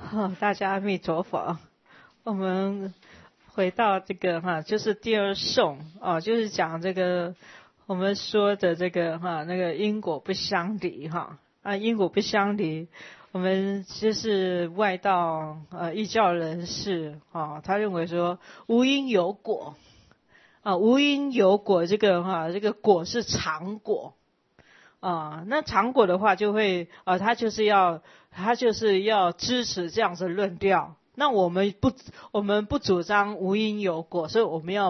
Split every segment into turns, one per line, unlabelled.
大家阿弥陀佛。我们回到这个就是第二颂就是讲这个我们说的这个那个因果不相离因果不相离。我们就是外道异教人士他认为说无因有果无因有果，这个果是常果那常果的话就会他就是要支持这样子论调。那我们不主张无因有果，所以我们要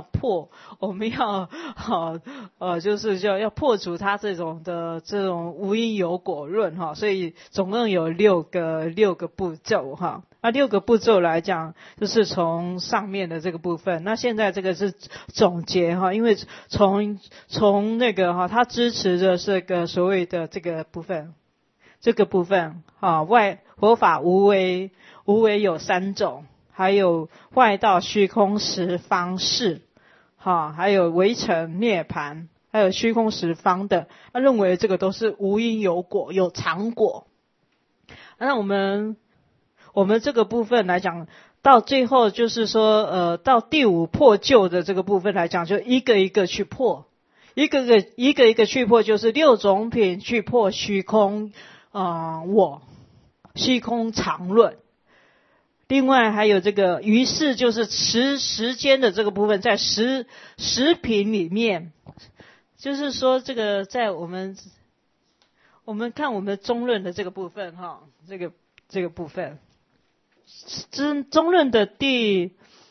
就是要破除他这种无因有果论所以总共有六个步骤那6个步骤来讲，就是从上面的这个部分。那现在这个是总结因为从那个他支持的这个所谓的这个部分佛法无为有3种，还有外道虚空十方式还有唯成涅槃，还有虚空十方的，他认为这个都是无因有果，有常果。那我们这个部分来讲，到最后就是说到第5破旧的这个部分来讲，就一个一个去破，一个一个去破，就是6种品去破虚空虚空常论。另外还有这个于是就是时间的这个部分，在十品里面，就是说这个在我们看我们中论的这个部分这个部分中论的第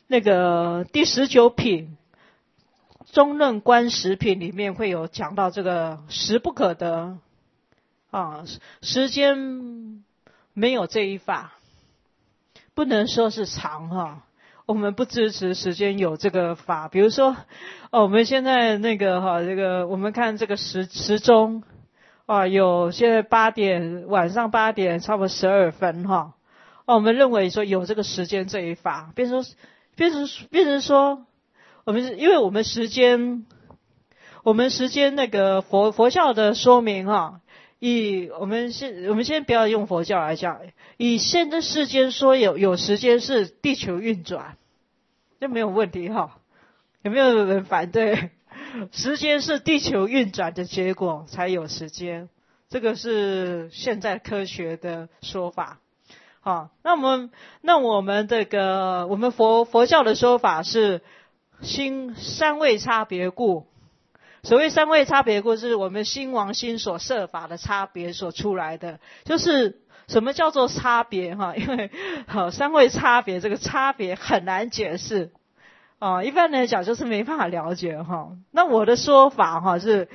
19品中论观10品里面会有讲到这个时不可得时间没有这一法，不能说是常我们不支持时间有这个法。比如说我们现在这个我们看这个时钟有现在晚上8点差不多12分我们认为说有这个时间这一法，变成说因为我们时间那个佛教的说明我们先不要用佛教来讲，以现在世间说有时间是地球运转，这没有问题有没有人反对？时间是地球运转的结果才有时间，这个是现在科学的说法那我们这个我们佛教的说法是三位差别故。所谓三位差别故，是我们心王心所设法的差别所出来的。就是什么叫做差别因为三位差别，这个差别很难解释一般来讲就是没办法了解那我的说法是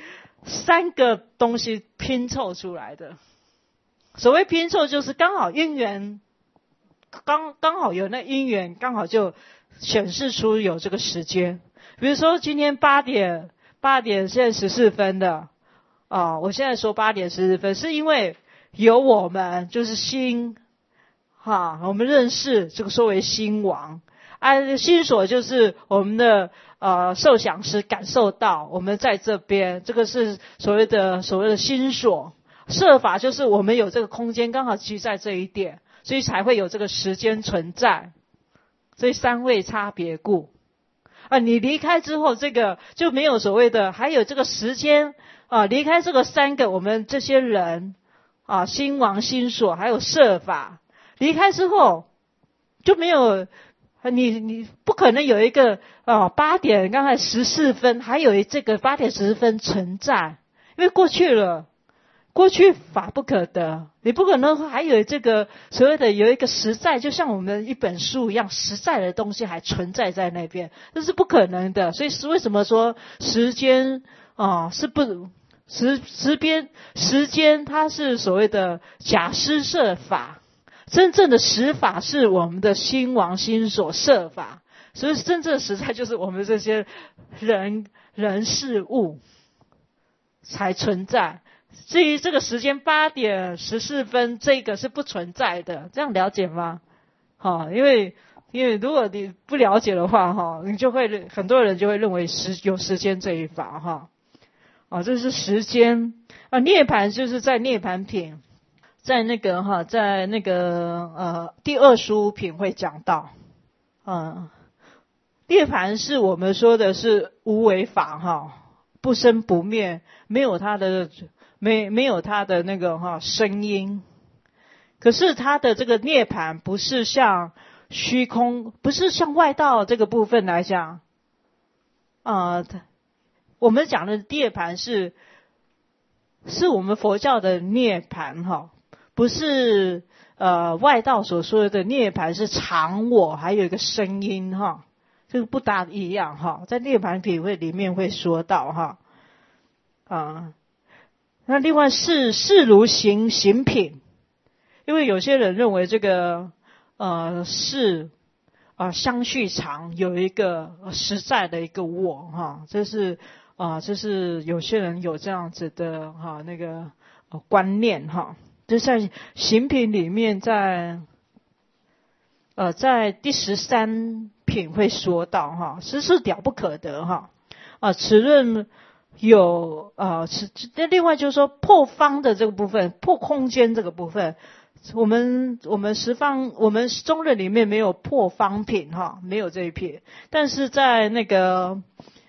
3个东西拼凑出来的。所谓拼凑就是刚好因缘，刚好有那因缘，刚好就显示出有这个时间。比如说今天8点现在14分的我现在说8点14分，是因为有我们就是心我们认识这个说为心王心所就是我们的受想师感受到我们在这边，这个是所谓的心所。设法就是我们有这个空间刚好居在这一点，所以才会有这个时间存在。所以三位差别故你离开之后，这个就没有所谓的还有这个时间离开这个3个我们这些人心王心所还有设法，离开之后就没有你不可能有一个8点刚才14分还有这个8点14分存在，因为过去法不可得，你不可能还有这个所谓的有一个实在，就像我们一本书一样，实在的东西还存在在那边，这是不可能的。所以是为什么说时间是不时间它是所谓的假施设法，真正的实法是我们的心王心所设法，所以真正的实在就是我们这些人事物才存在。至于这个时间8点14分这个是不存在的，这样了解吗？因为如果你不了解的话你就会很多人就会认为有时间这一法这是时间涅槃就是在涅槃品在那个第25品会讲到，涅槃是我们说的是无为法不生不灭，没有它的那个声音。可是它的这个涅槃不是像虚空，不是像外道这个部分来讲，我们讲的涅槃是我们佛教的涅槃不是外道所说的涅槃是常我，还有一个声音这个不大一样在涅槃品会里面会说到那另外是如行品，因为有些人认为这个相续常有一个实在的一个我这是有些人有这样子的那个观念就在行品里面，在第13品会说到实是了不可得此论有另外就是说破方的这个部分，破空间这个部分，我们中论里面没有破方品没有这一品，但是在那个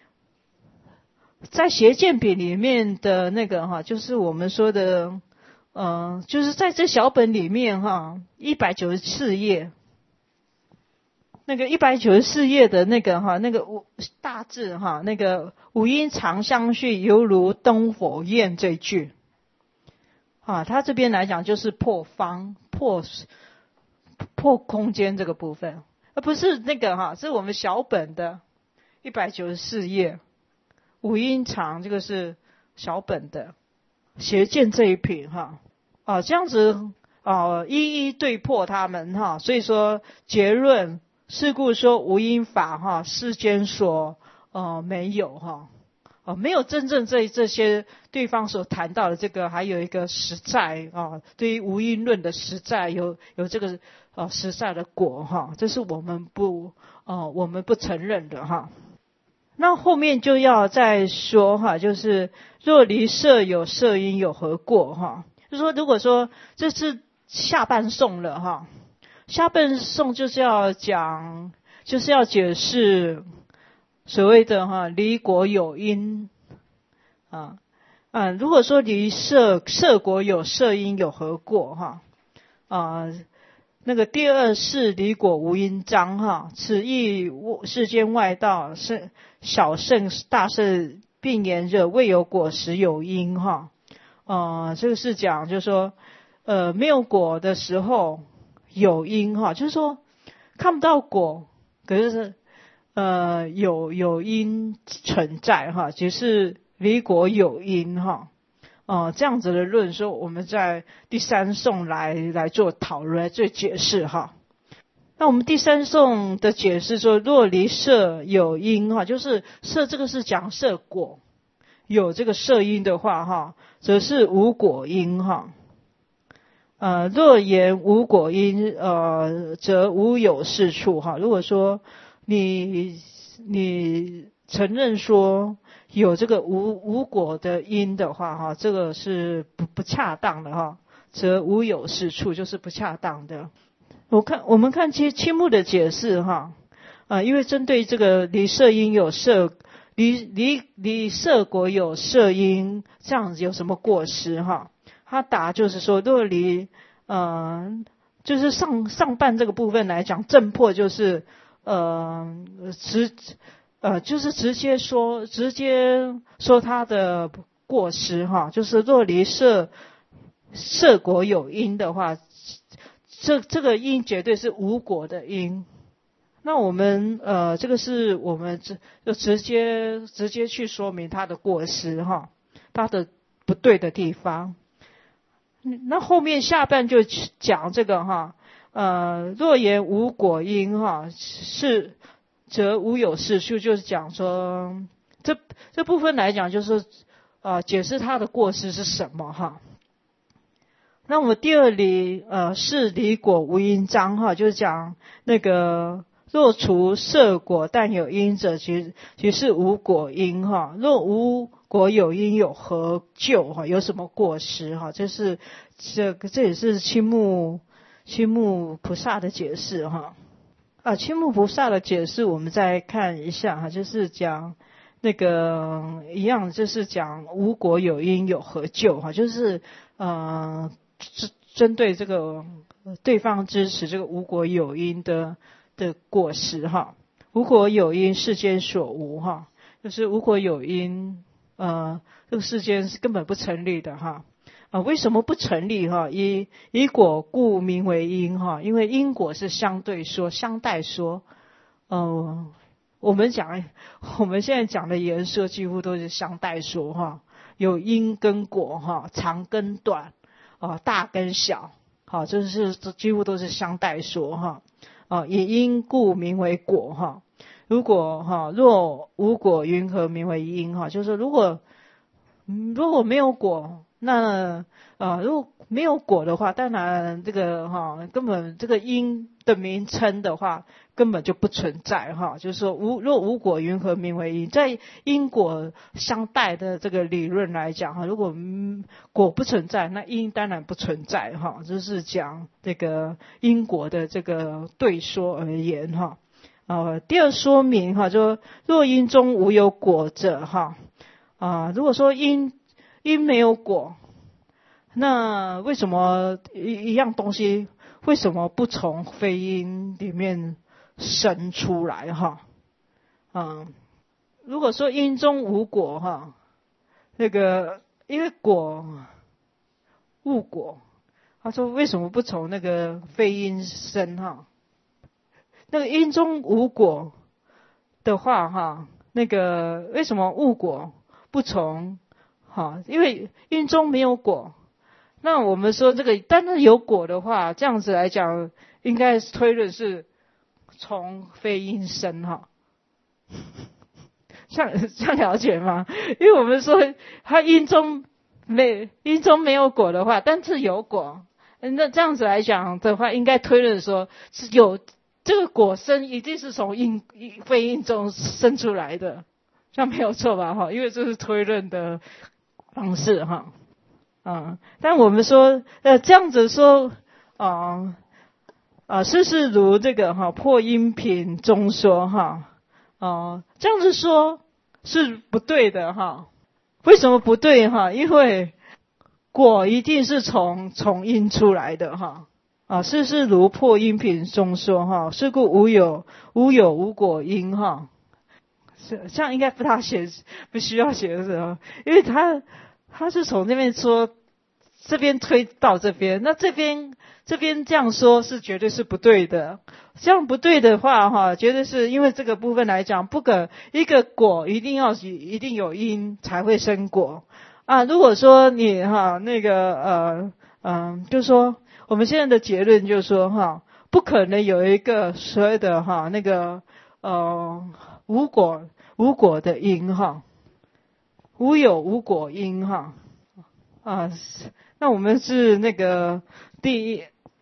在邪见品里面的那个就是我们说的就是在这小本里面194页，那个194页的那个那个大字那个五阴常相续，犹如灯火焰这句他这边来讲就是破方破空间这个部分，而不是那个是我们小本的194页五阴常，这个是小本的邪见这一品这样子一一对破他们所以说结论是故说无因法世间所没有没有真正这些对方所谈到的这个，还有一个实在对于无因论的实在有这个实在的果这是我们不承认的那后面就要再说就是若离色有色因有何过就是说如果说这是下半颂了下半颂就是要讲，就是要解释所谓的离果有因如果说离色果有色因有何过那个第二是离果无因章此亦世间外道小圣大圣并言者未有果实有因这个是讲就是说没有果的时候有因就是说看不到果，可是有因存在只是离果有因这样子的论说，我们在第三颂来做讨论，来做解释那我们第三颂的解释说，若离色有因就是色这个是讲色果，有这个色因的话则是无果因若言无果因则无有是处如果说你承认说有这个无果的因的话这个是不恰当的则无有是处，就是不恰当的。我们看青木的解释因为针对这个离色因有色离色果有色因这样子有什么过失他答就是说，若离就是上半这个部分来讲，正破就是就是直接说他的过失就是若离色果有因的话，这个因绝对是无果的因。那我们这个是我们就直接去说明他的过失他的不对的地方。那后面下半就讲这个若言无果因是则无有是处，就是讲说这部分来讲就是解释他的过失是什么那我们第二离是离果无因章就是讲那个若除色果但有因者，其是无果因若无果有因有何咎哈？有什么过失哈？这也是青木菩萨的解释哈。青木菩萨的解释我们再看一下哈，就是讲那个一样，就是讲无果有因有何咎哈，就是针对这个对方支持这个无果有因的过失哈。无果有因，世间所无哈，就是无果有因，这个世间是根本不成立的哈。为什么不成立哈？以果故名为因哈，因为因果是相对说、相待说。我们现在讲的言说几乎都是相待说哈，有因跟果哈，长跟短，大跟小，好，这几乎都是相待说哈。以因故名为果哈。如果若无果，云何名为因哈？就是说如果没有果，那如果没有果的话，当然这个根本这个因的名称的话根本就不存在哈。就是说若无果，云何名为因？在因果相待的这个理论来讲哈，如果果不存在，那因当然不存在哈。就是讲这个因果的这个对说而言哈。第二说明哈，就若因中无有果者哈。如果说因没有果，那为什么一样东西为什么不从非因里面生出来哈？如果说因中无果哈，那个因为果无果，他说为什么不从那个非因生哈？那个因中无果的话哈，那个为什么无果不从因为因中没有果。那我们说这个单是有果的话，这样子来讲应该推论是从非因生哈。这样了解吗？因为我们说它因中没有果的话，但是有果，那这样子来讲的话，应该推论说是有这个果生一定是从非因中生出来的，这样没有错吧哈？因为这是推论的方式哈。但我们说这样子说事如这个破因品中说哈。这样子说是不对的哈。为什么不对哈？因为果一定是从因出来的哈。事如破因品中说哈，是故无有无果因哈。这样应该不需要写的时候，因为他是从这边说，这边推到这边，那这边这样说是绝对是不对的。这样不对的话哈，绝对是因为这个部分来讲，不可一个果一定有因才会生果如果说你就是说我们现在的结论就是说不可能有一个所谓的无果的因无有无果因那我们是第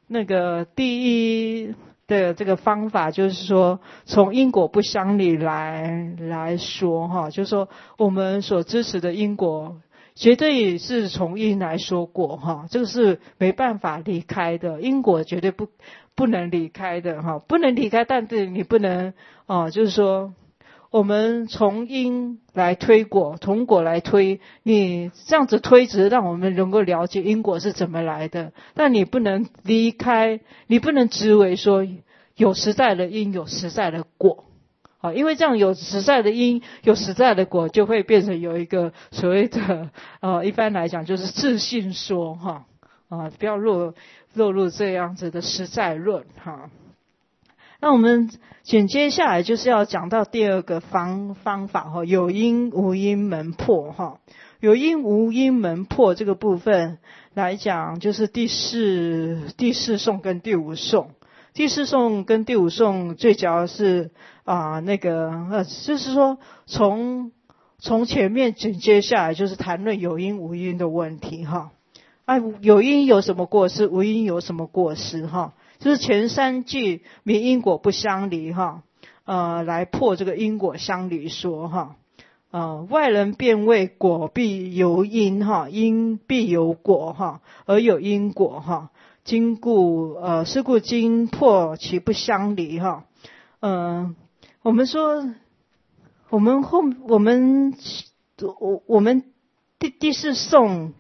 一的这个方法，就是说从因果不相离来说就是说我们所支持的因果绝对是从因来说果这个是没办法离开的，因果绝对不能离开的不能离开，但是你不能就是说我们从因来推果，从果来推，你这样子推只是让我们能够了解因果是怎么来的，但你不能离开，你不能执为说有实在的因有实在的果因为这样有实在的因有实在的果，就会变成有一个所谓的一般来讲就是自信说不要落入这样子的实在论那我们接下来就是要讲到第二个方法有因无因门破有因无因门破这个部分来讲，就是第四颂跟第五颂。第四颂跟第五颂最主要是就是说从前面紧接下来就是谈论有因无因的问题有因有什么过失，无因有什么过失就是前三句明因果不相离来破这个因果相离说外人便谓果必由因哈，因必有果哈，而有因果哈。今故是故今破其不相离哈。我们说我们第四颂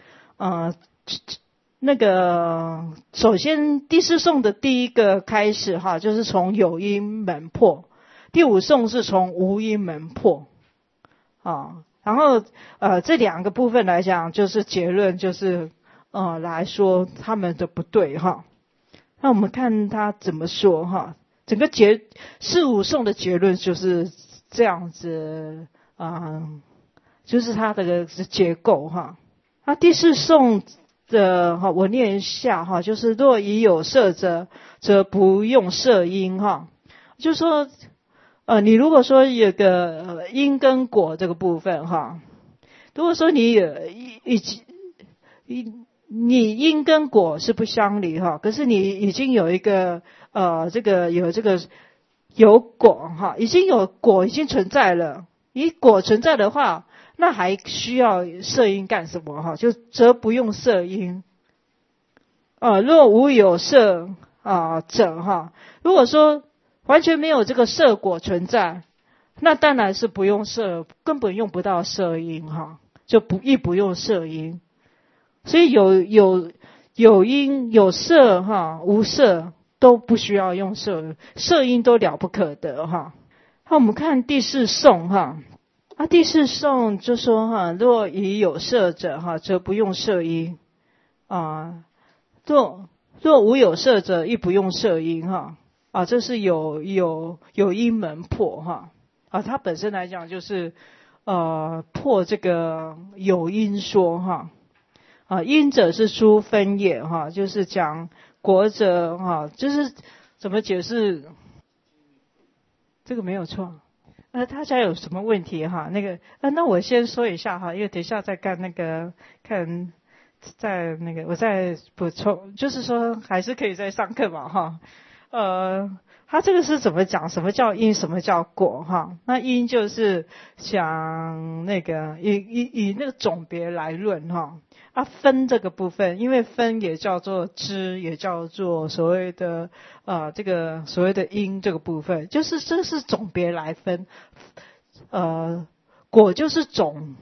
那个首先第四颂的第一个开始哈，就是从有因门破，第五颂是从无因门破然后这两个部分来讲，就是结论就是来说他们的不对哈。那我们看他怎么说哈。整个四五颂的结论就是这样子就是它的结构哈。那第四颂的我念一下哈，就是若已有色者，则不用色因哈。就是说你如果说有个因跟果这个部分哈，如果说你因跟果是不相离哈，可是你已经有一个有果哈，已经有果已经存在了，果存在的话，那还需要色因干什么哈？就则不用色因若无有色者哈，如果说完全没有这个色果存在，那当然是不用色，根本用不到色因哈，就不用色因。所以有因有色无色都不需要用色因都了不可得哈。好，我们看第四颂哈。第四颂就说若已有色者则不用色因若无有色者亦不用色因这是有因门破它本身来讲就是破这个有因说因者是诸分也就是讲果者就是怎么解释这个没有错。大家有什么问题那个那我先说一下因为等一下再看在那个我再补充，就是说还是可以再上课嘛他这个是怎么讲？什么叫因？什么叫果那因就是讲那个以那个种别来论分这个部分，因为分也叫做支，也叫做所谓的这个所谓的因这个部分，就是这是种别来分。果就是种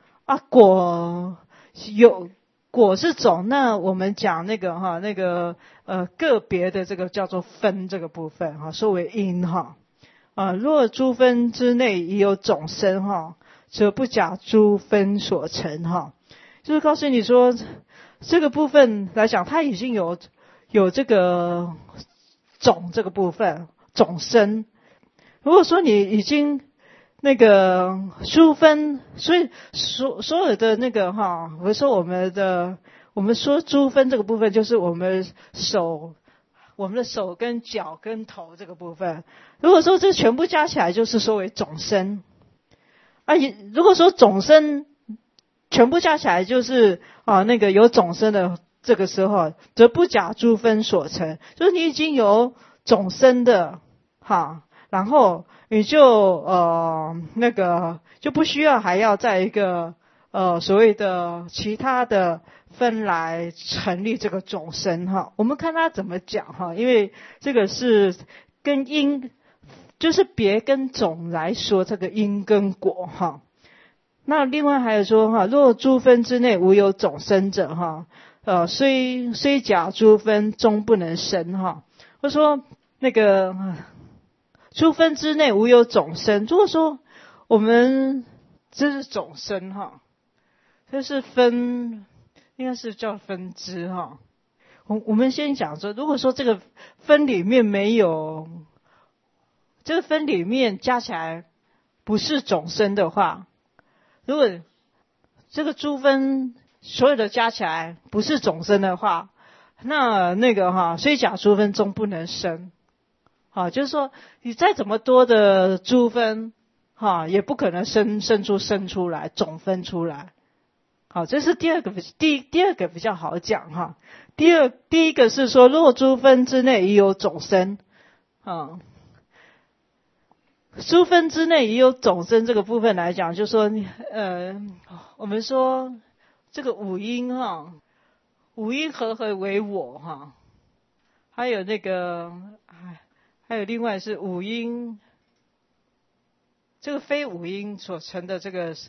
果是种，那我们讲那个个别的这个叫做分这个部分说为因若诸分之内已有种生则不假诸分所成就是告诉你说这个部分来讲，它已经有这个种这个部分种生。如果说你已经那个诸分，所以所有的那个我说我们说诸分这个部分，就是我们的手跟脚跟头这个部分。如果说这全部加起来，就是说为总身如果说总身全部加起来，就是那个有总身的这个时候，则不假诸分所成，就是你已经有总身的然后你就那个就不需要还要在一个所谓的其他的分来成立这个总身我们看他怎么讲因为这个是跟因，就是别跟总来说这个因跟果那另外还有说若诸分之内无有总生者虽假诸分终不能生或者说那个诸分之内无有总生。如果说我们这是总生这是分，应该是叫分支我们先讲说，如果说这个分里面没有，这个分里面加起来不是总生的话，如果这个诸分所有的加起来不是总生的话，那个虽假诸分终不能生就是说你再怎么多的诸分也不可能生出来总分出来。这是第二个比较好讲第一个是说，若诸分之内已有总生诸分之内也有总生这个部分来讲，就说我们说这个五阴哈，五阴合为我哈，还有那个还有另外是五阴，这个非五阴所成的这个，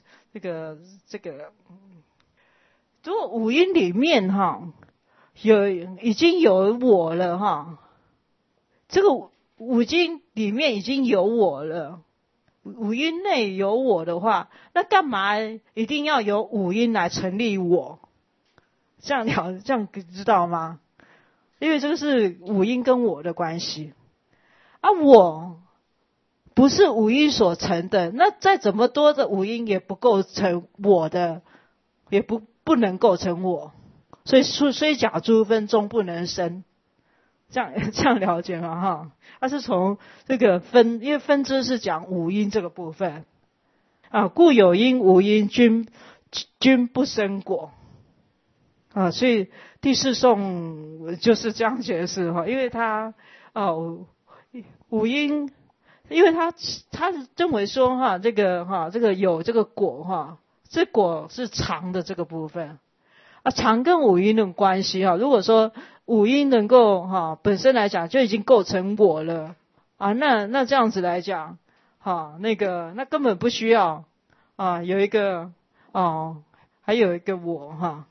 如果五阴里面哈已经有我了哈，这个五阴里面已经有我了，五阴内有我的话，那干嘛一定要有五阴来成立我？这样知道吗？因为这个是五阴跟我的关系啊，我不是五阴所成的，那再怎么多的五阴也不构成我的，也不能构成我，所以虽假诸分终不能生，这样了解吗？哈，它是从这个分，因为分支是讲五阴这个部分啊，故有阴无阴均不生果啊，所以第四颂就是这样解释哈，因为它五阴，因为他认为说哈，这个有这个果哈，这果是常的这个部分啊，常跟五阴的关系哈。如果说五阴能够本身来讲就已经构成我了啊，那这样子来讲那根本不需要有一个还有一个我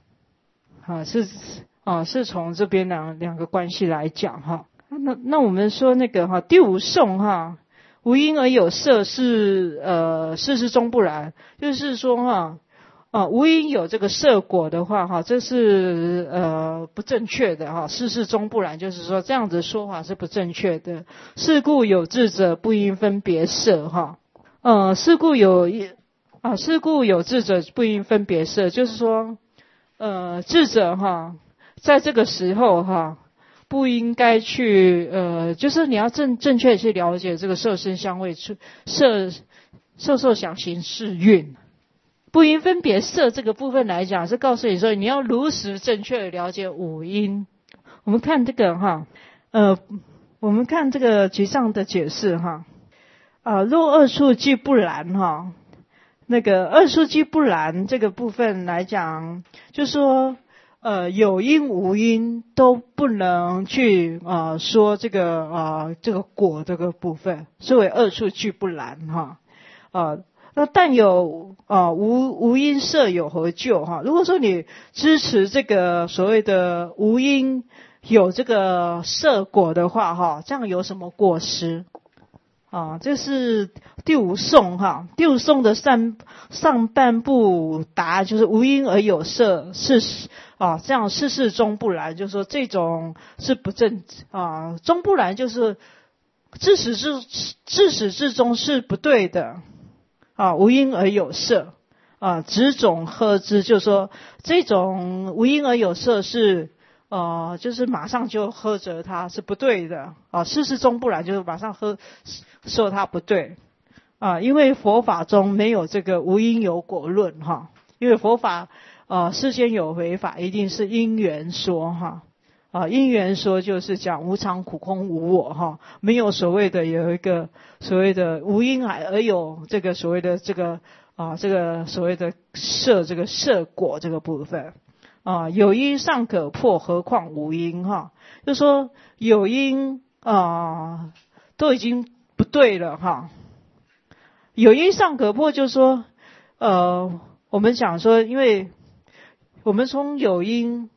是从这边两个关系来讲哈。那我们说那个第五颂无因而有色是事中不然，就是说无因有这个色果的话这是不正确的事中不然，就是说这样子说法是不正确的。是故有智者不应分别色是故有智者不应分别色，就是说智者在这个时候不应该去就是你要正确去了解这个色身香味色受想行识蕴，不应分别色这个部分来讲，是告诉你说你要如实正确的了解五阴。我们看这个我们看这个集上的解释若二处既不然那个二处既不然这个部分来讲，就是说有因无因都不能去说这个果这个部分，所谓二处俱不然那但有无因色有何救如果说你支持这个所谓的无因有这个色果的话这样有什么过失这是第五颂第五颂的上半部答就是无因而有色是这样事中不然，就是说这种是不正中不然，就是自始至终是不对的无因而有色执种呵之，就是说这种无因而有色是就是马上就呵责它是不对的事中不然，就是马上说它不对因为佛法中没有这个无因有果论因为佛法世间有为法一定是因缘说因缘说就是讲无常苦空无我没有所谓的有一个所谓的无因而有这个所谓的这个这个所谓的这个色果这个部分有因尚可破，何况无因就说有因都已经不对了有因尚可破，就是说我们讲说，因为我们从有因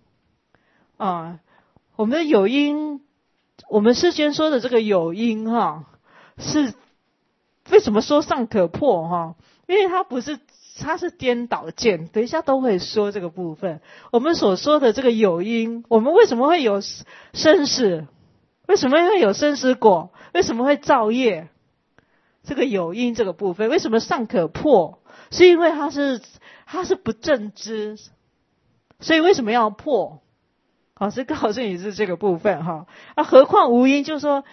我们的有因，我们世间说的这个有因是为什么说尚可破因为它是颠倒见，等一下都会说这个部分。我们所说的这个有因，我们为什么会有生死？为什么会有生死果？为什么会造业？这个有因这个部分为什么尚可破？是因为它是不正知，所以为什么要破？是告诉你是这个部分何况无因，就是说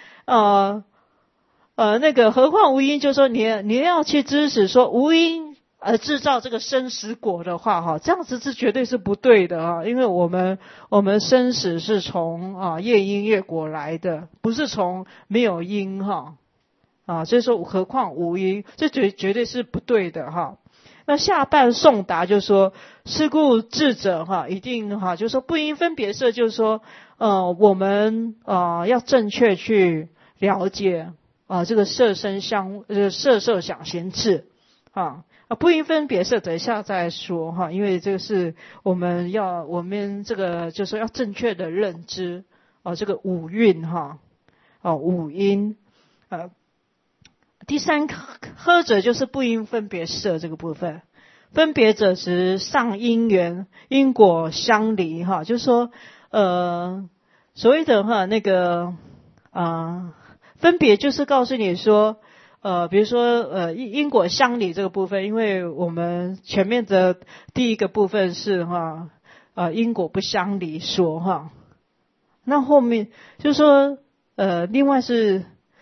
那个何况无因，就是说你要去支持说无因而制造这个生死果的话这样子是绝对是不对的因为我们生死是从业因业果来的，不是从没有因啊，所以说何况无因，这绝对是不对的哈。那下半颂答就说，是故智者哈，一定哈，就是说不因分别色，就是说我们要正确去了解这个色身相色受想行识不因分别色，等一下再说哈，因为这个是我们这个就是说要正确的认知这个五蕴五因第三科者就是不因分别色这个部分，分别者指上因缘因果相离就是说所谓的那个分别就是告诉你说比如说因果相离这个部分，因为我们前面的第一个部分是因果不相离说那后面就是说另外是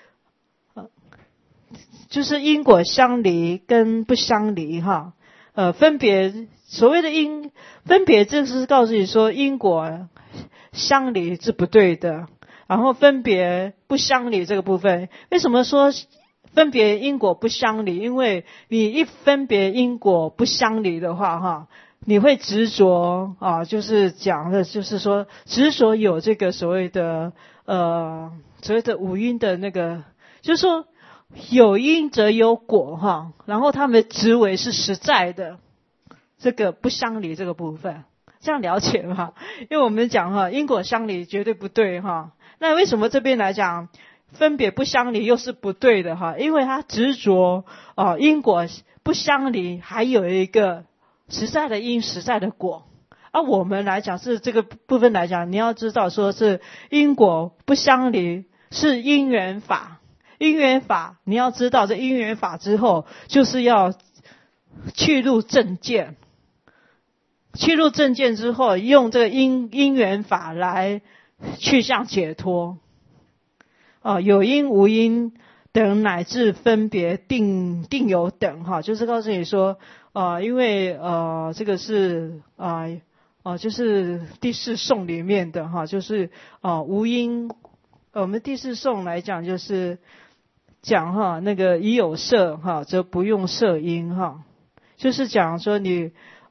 就是因果相离跟不相离分别所谓的分别，这是告诉你说因果相离是不对的，然后分别不相离这个部分，为什么说分别因果不相离？因为你一分别因果不相离的话你会执着就是讲的就是说执着有这个所谓的五因的那个，就是说有因则有果然后他们执为是实在的，这个不相离这个部分，这样了解吗？因为我们讲因果相离绝对不对那为什么这边来讲分别不相离又是不对的因为他执着因果不相离，还有一个实在的因实在的果我们来讲是这个部分来讲，你要知道说是因果不相离是因缘法，因缘法你要知道这因缘法之后就是要去入正见，去入正见之后用这个因缘法来去向解脱有因无因等乃至分别定有等就是告诉你说因为这个是就是第四颂里面的就是无因我们第四颂来讲就是讲那个已有色则不用色因就是讲说你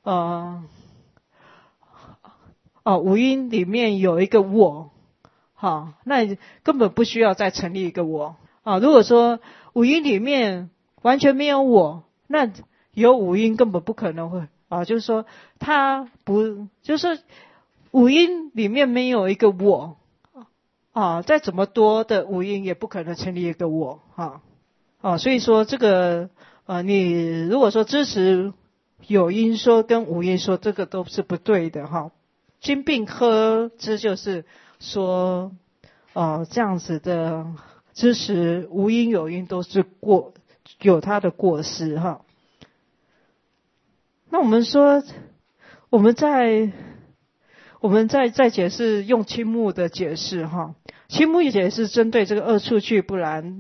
五因里面有一个我那根本不需要再成立一个我如果说五因里面完全没有我，那有五因根本不可能会就是说它不就是说五因里面没有一个我再怎么多的五因也不可能成立一个我所以说这个你如果说支持有因说跟无因说，这个都是不对的均并科之就是说这样子的支持无因有因都是有它的过失那我们说我们在解释用青木的解释青木解释针对这个二处去不然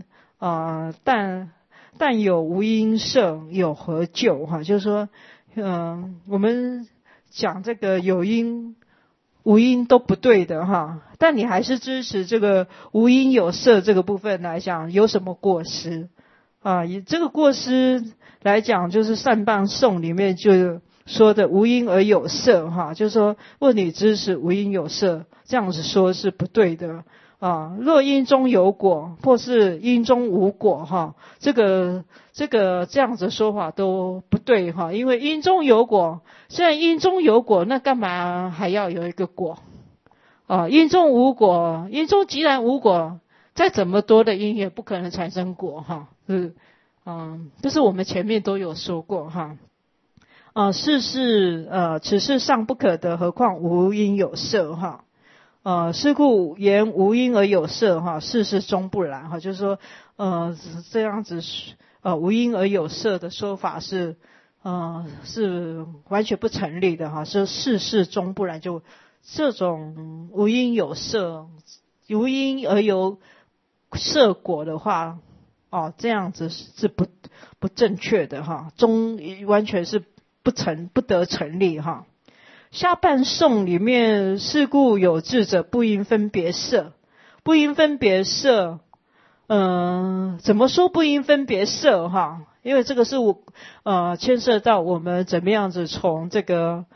但有无因色有何救就是说我们讲这个有因无因都不对的但你还是支持这个无因有色这个部分来讲有什么过失以这个过失来讲，就是善谤颂里面就说的无因而有色就是说问你支持无因有色，这样子说是不对的若因中有果或是因中无果这个这样子说法都不对因为因中有果，虽然因中有果，那干嘛还要有一个果因中无果，因中既然无果，再怎么多的因也不可能产生果这是我们前面都有说过此事尚不可得，何况无因有色是故言无因而有色事终不然就是说这样子无因而有色的说法是完全不成立的说事终不然，就这种无因有色无因而有色果的话这样子是不正确的完全是不得成立下半颂里面是故有智者不因分别色，不因分别色怎么说不应分别色哈？因为这个是牵涉到我们怎么样子从这个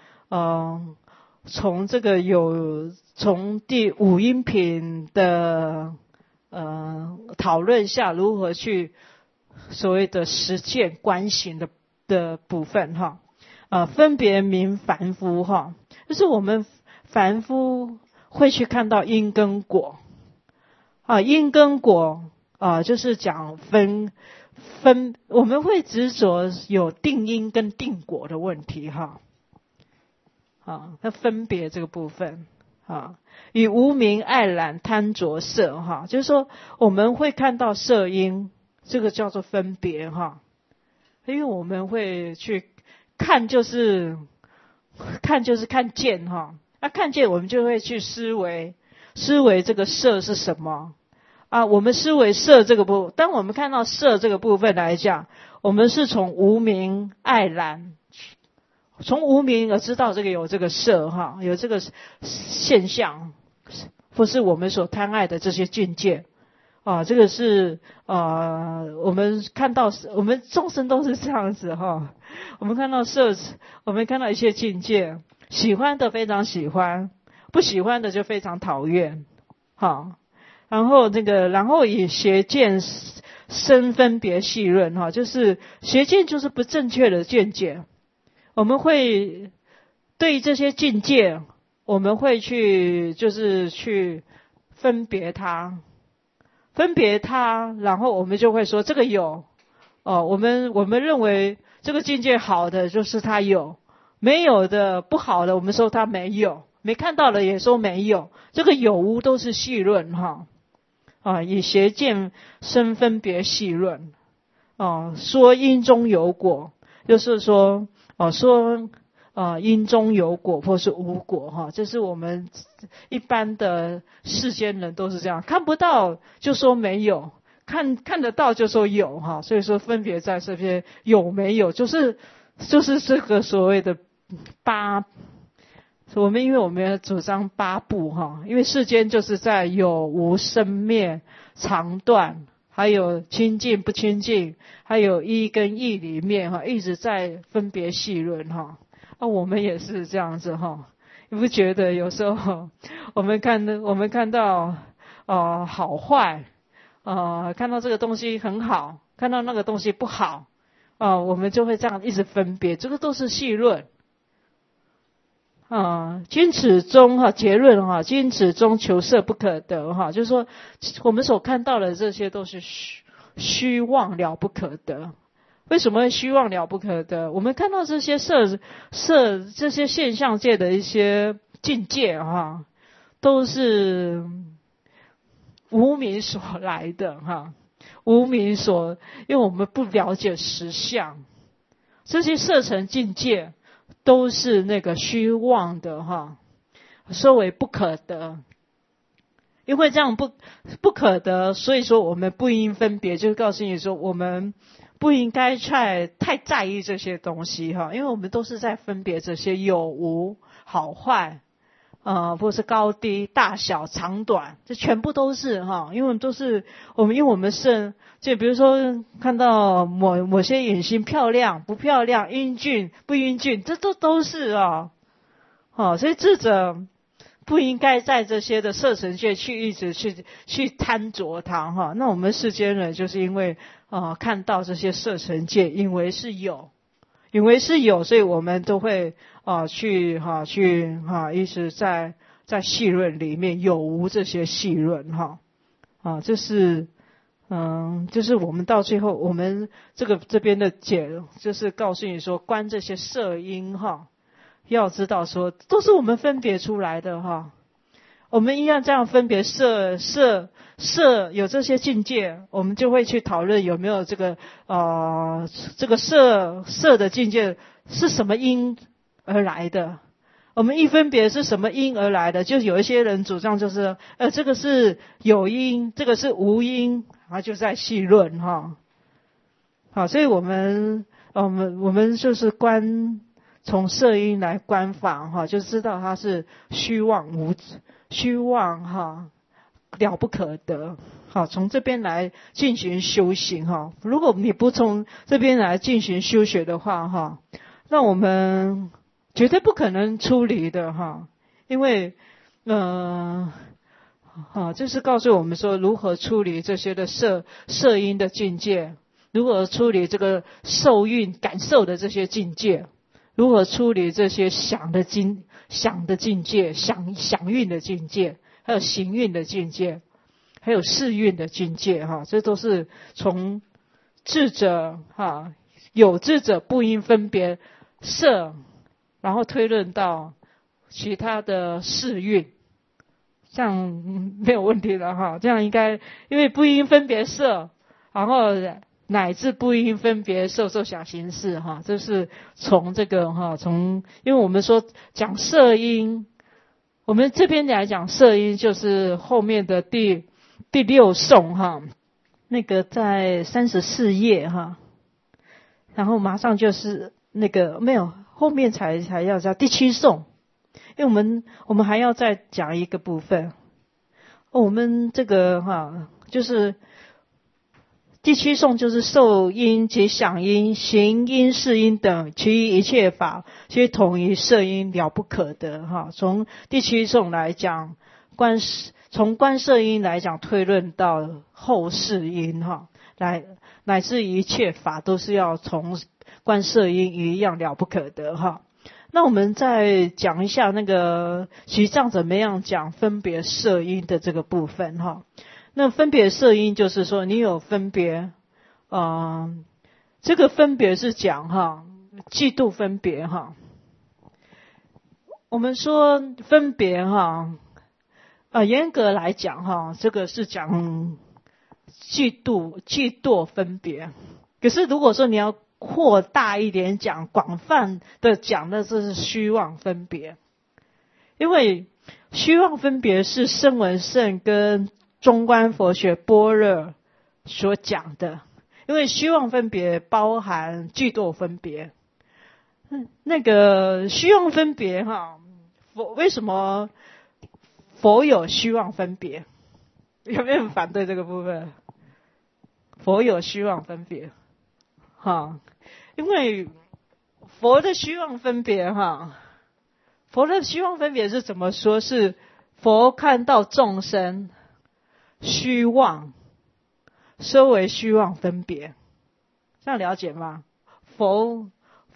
从第五音品的讨论下，如何去所谓的实践观行的部分哈。分别名凡夫哈，就是我们凡夫会去看到因跟果因跟果就是讲分，我们会执着有定因跟定果的问题哈。那分别这个部分与无明爱染贪着色哈，就是说我们会看到色因，这个叫做分别哈。因为我们会去看，就是看见哈。看见我们就会去思维这个色是什么我们思维色这个部分，当我们看到色这个部分来讲，我们是从无明爱染，从无明而知道这个有这个色哈，有这个现象，或是我们所贪爱的这些境界这个是我们看到，我们众生都是这样子哈。我们看到色，我们看到一些境界，喜欢的非常喜欢，不喜欢的就非常讨厌然后以邪见生分别细论就是邪见就是不正确的见解。我们会对这些境界，我们会去分别它，然后我们就会说这个有我们认为这个境界好的就是它有，没有的不好的我们说它没有，没看到的也说没有，这个有无都是细论以邪见生分别细论说因中有果，就是说说因中有果或是无果这是我们一般的世间人都是这样，看不到就说没有，看得到就说有所以说分别在这边有没有，就是这个所谓的因为我们要主张八部因为世间就是在有无生灭长短，还有清净不清净，还有一跟异里面一直在分别细论我们也是这样子你不觉得有时候我们看到好坏看到这个东西很好，看到那个东西不好我们就会这样一直分别，这个都是细论君子中结论君子中求色不可得就是说我们所看到的这些都是虚妄了不可得。为什么会虚妄了不可得？我们看到这些色这些现象界的一些境界都是无明所来的无明所，因为我们不了解实相，这些色尘境界都是那个虚妄的说为不可得。因为这样不可得，所以说我们不应分别，就是告诉你说我们不应该太在意这些东西因为我们都是在分别这些有无好坏或是高低大小长短，这全部都是因为我们是就比如说看到某些影星漂亮不漂亮，英俊不英俊，这都是所以智者不应该在这些的色尘界一直去贪着它那我们世间人就是因为看到这些色尘界，以为是有，所以我们都会一直在细论里面有无这些细论就是我们到最后我们这边的解就是告诉你说观这些色因要知道说都是我们分别出来的我们一样这样分别色有这些境界，我们就会去讨论有没有这个色的境界是什么因而来的。我们一分别是什么因而来的，就有一些人主张就是这个是有因，这个是无因，然后就在细论所以我们就是从色因来观法就知道它是虚妄了不可得。 好，从这边来进行修行哈。如果你不从这边来进行修学的话哈，那我们绝对不可能出离的哈。因为这是告诉我们说如何处理这些的色音的境界，如何处理这个受蕴感受的这些境界，如何处理这些想的境界，想蕴的境界，还有行蕴的境界，还有识蕴的境界哈，这都是从智者哈，有智者不应分别色，然后推论到其他的识蕴，这样没有问题了哈。这样应该，因为不应分别色，然后乃至不应分别受想行识哈，这是从这个哈，因为我们说讲色音，我们这边来讲色音就是后面的第六颂哈，那个在34页哈，然后马上就是那个没有后面才要讲第7颂，因为我们还要再讲一个部分，我们这个哈就是第7颂就是受因及想因、行因、识因等，其余一切法皆同于色因，了不可得哈。从第7颂来讲，从观色因来讲，推论到后识因哈，乃至一切法都是要从观色因一样了不可得哈。那我们再讲一下那个其实怎么样讲分别色因的这个部分哈。那分别色因就是说你有分别，这个分别是讲哈嫉妒分别哈。我们说分别哈，严格来讲哈，这个是讲嫉妒分别。可是如果说你要扩大一点讲，广泛的讲的，这是虚妄分别。因为虚妄分别是声闻乘跟中观佛学般若所讲的，因为虚妄分别包含嫉妒分别。那个虚妄分别哈，为什么佛有虚妄分别？有没有人反对这个部分？佛有虚妄分别哈，因为佛的虚妄分别哈，佛的虚妄分别是怎么说？是佛看到众生虚妄，收为虚妄分别，这样了解吗？佛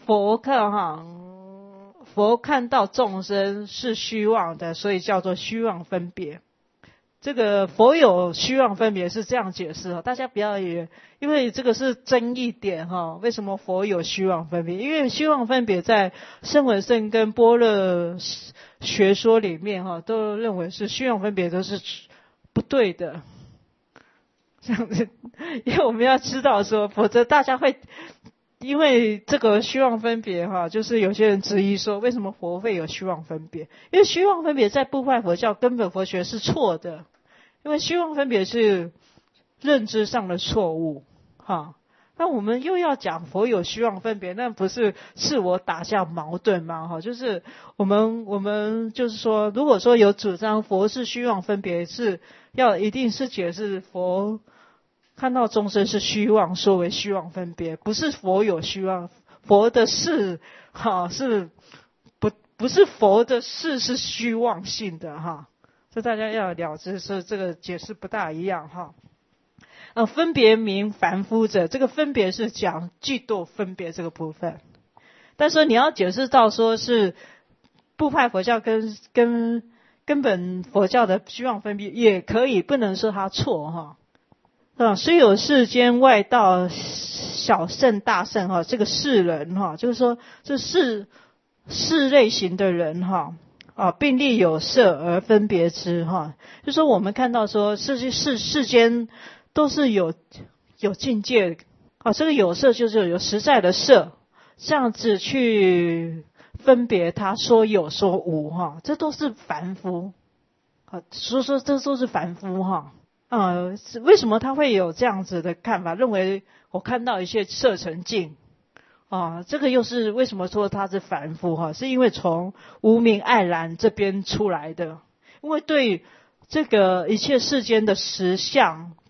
看到众生是虚妄的，所以叫做虚妄分别。这个佛有虚妄分别是这样解释，大家不要以为，因为这个是争议点哈。为什么佛有虚妄分别？因为虚妄分别在声闻乘跟般若学说里面哈，都认为是虚妄分别都是不对的。这样子，因为我们要知道说，否则大家会因为这个虚妄分别哈，就是有些人质疑说，为什么佛会有虚妄分别？因为虚妄分别在部派佛教根本佛学是错的，因为虚妄分别是认知上的错误哈。那我们又要讲佛有虚妄分别，那不是自我打下矛盾吗？哈，就是我们就是说，如果说有主张佛是虚妄分别，是要一定是解释佛看到众生是虚妄，说为虚妄分别，不是佛有虚妄，佛的事哈是不是佛的事是虚妄性的哈，这大家要了知，是这个解释不大一样哈。分别名凡夫者，这个分别是讲嫉妒分别这个部分，但是你要解释到说是部派佛教跟根本佛教的虚妄分别也可以，不能说它错哈。虽有世间外道小圣大圣哈，这个世人哈，就是说这四类型的人哈，并立有色而分别之哈，就是说我们看到说世间都是有境界这个有色就是有实在的色，这样子去分别它，说有说无哈，这都是凡夫所以说这都是凡夫哈。为什么他会有这样子的看法？认为我看到一些色尘境这个又是为什么说他是凡夫哈？是因为从无明爱染这边出来的，因为对这个一切世间的实相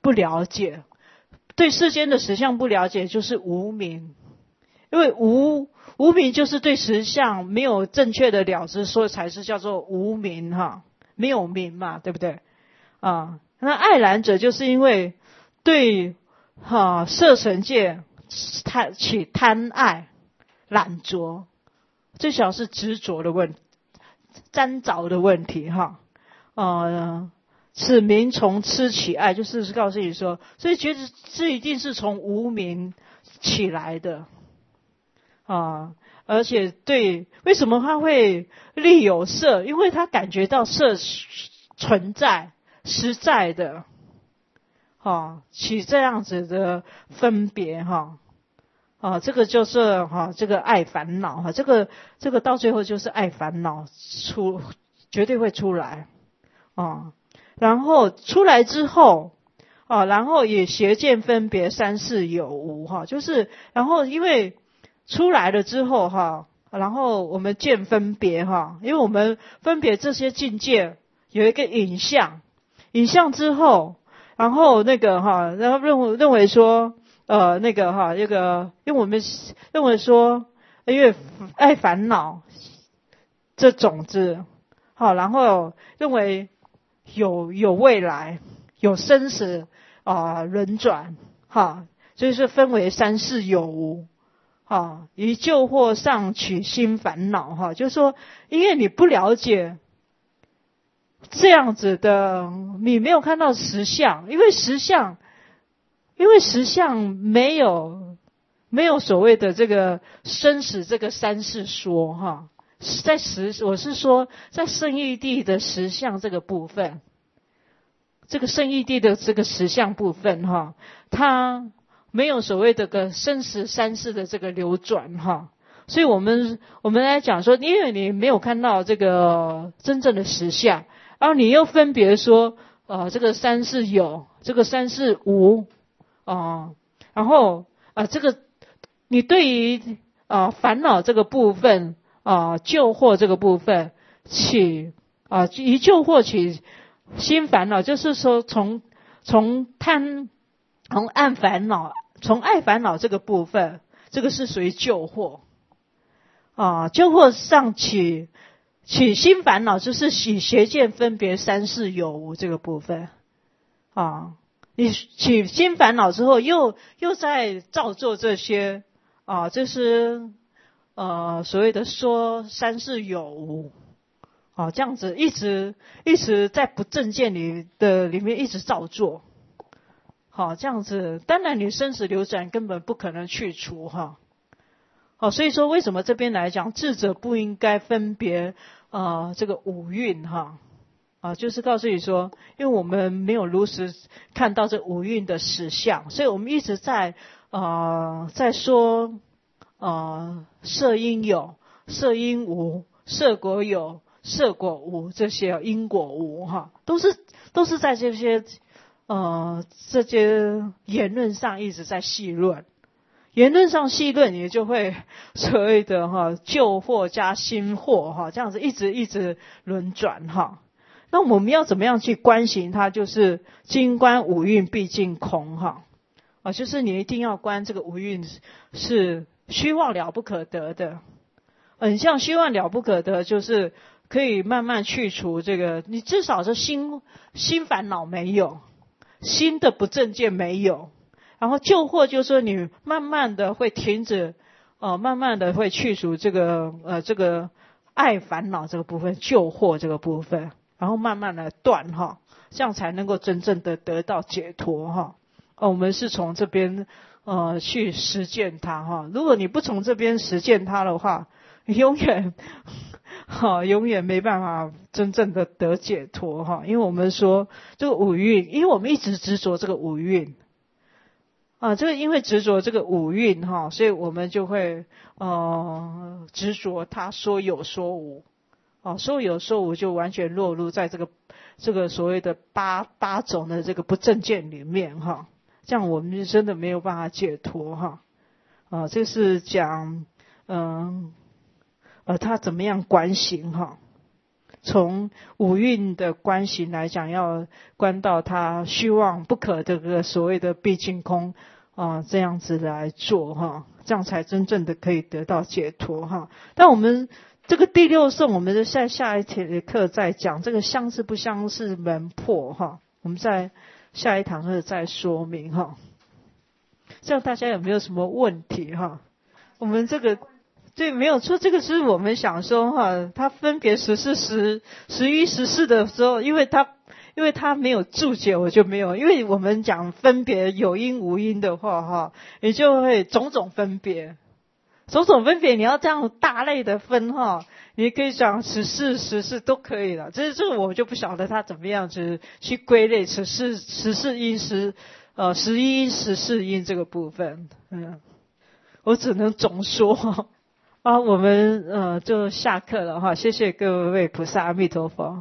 不了解，对世间的实相不了解，就是无明。因为无明就是对实相没有正确的了知，所以才是叫做无明哈，没有明嘛，对不对啊？那爱染者就是因为对色尘界起贪爱染着，最小是执着的问题，沾着的问题哈。此名从痴起爱，就是告诉你说，所以觉得这一定是从无明起来的而且对，为什么他会立有色？因为他感觉到色存在，实在的起这样子的分别这个就是这个爱烦恼这个到最后就是爱烦恼绝对会出来然后出来之后然后也邪见分别三世有无就是然后因为出来了之后然后我们见分别因为我们分别这些境界有一个影像之后，然后那个然后认为说那个因为我们认为说因为爱烦恼这种子然后认为有未来，有生死轮转所以说分为三世有无于救惑上取心烦恼就是说因为你不了解这样子的，你没有看到实相，因为实相没有所谓的这个生死这个三世说我是说在圣义地的实相这个部分，这个圣义地的这个实相部分它没有所谓的个生死三世的这个流转所以我们来讲说，因为你没有看到这个真正的实相，然后你又分别说这个三世有，这个三世无然后这个你对于烦恼这个部分救惑这个部分起一救惑起心烦恼，就是说从爱烦恼这个部分，这个是属于救惑救惑上起心烦恼，就是起邪见分别三世有无这个部分你起心烦恼之后，又在造作这些这是所谓的说三世有无这样子一直在不正见里面一直造作这样子，当然你生死流转根本不可能去除所以说为什么这边来讲智者不应该分别这个五蕴就是告诉你说，因为我们没有如实看到这五蕴的实相，所以我们一直在说色因有，色因无，色果有，色果无，这些因果无都是在这些言论上一直在细论，言论上细论，也就会所谓的旧惑加新惑这样子一直轮转那我们要怎么样去观行它？就是今观五蕴毕竟空就是你一定要观这个五蕴是虚妄了不可得的。很像虚妄了不可得，就是可以慢慢去除这个，你至少是心烦恼没有，心的不正见没有，然后救惑就是说你慢慢的会停止慢慢的会去除这个爱烦恼这个部分，救惑这个部分，然后慢慢的断这样才能够真正的得到解脱我们是从这边去实践它如果你不从这边实践它的话，永远没办法真正的得解脱因为我们说这个五蕴，因为我们一直执着这个五蕴这个因为执着这个五蕴所以我们就会执着它说有说无说有说无，就完全落入在这个所谓的八种的这个不正见里面这样我们真的没有办法解脱这是讲他怎么样观行从五蕴的观行来讲，要观到他虚妄不可这个所谓的毕竟空这样子来做哈，这样才真正的可以得到解脱哈。但我们这个第六颂，我们的下一节课再讲这个相似不相似门破哈，我们在下一堂课再说明哈。这样大家有没有什么问题哈？我们这个对没有错，这个是我们想说哈，他分别14、11、14的时候，因为他没有注解，我就没有，因为我们讲分别有因无因的话哈，你就会种种分别，你要这样大类的分哈，你可以讲14都可以了。这个我就不晓得他怎么样子去归类14因11因14因这个部分，我只能总说我们就下课了哈，谢谢各位菩萨，阿弥陀佛。